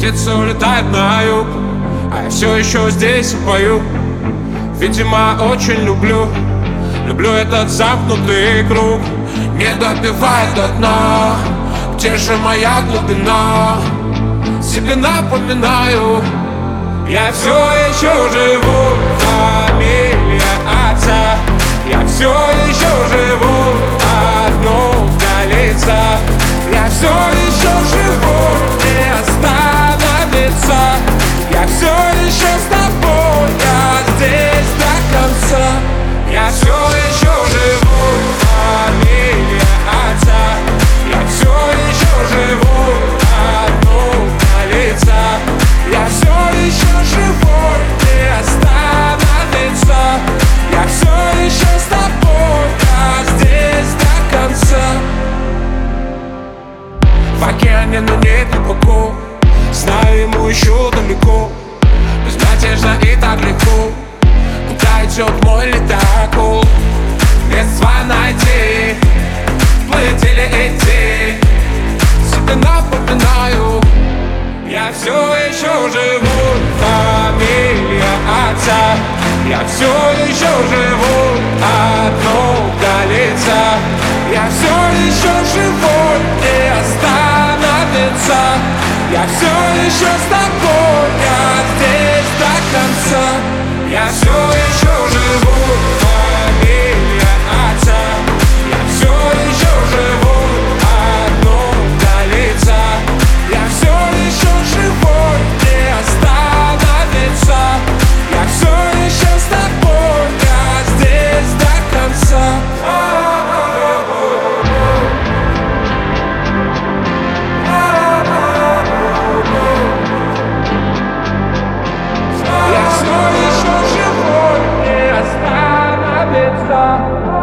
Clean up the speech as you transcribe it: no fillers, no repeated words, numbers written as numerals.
Птицы улетают на юг, а я все еще здесь и пою. Видимо, очень люблю этот замкнутый круг. Не добивает до дна, где же моя глубина? Себе напоминаю, я все еще живу. Фамилия отца, я все еще живу. Одно для лица, я все еще живу. Не остановиться, я все еще с тобой. Я здесь до конца, я все еще живу. Фамилия отца, я все еще живу. Одно для лица, я все еще живой. Не остановиться, я все еще с тобой. Я здесь до конца. В океане, но не глубоко, знаю, ему еще далеко. Безнадежно и так легко, куда идет мой ледокол. Средства найти, плыть или идти. Себе напоминаю, я все еще живу. Фамилия отца, я все еще живу. Одно до лица, я все еще живой. Не остановиться, я все еще с тобой. Я здесь до конца, я все еще живу. Фамилия отца, я все еще живу. Одно до лица, я все еще живой. Не остановиться, я все еще с тобой. Я здесь до конца. Я все еще живой, не остановиться.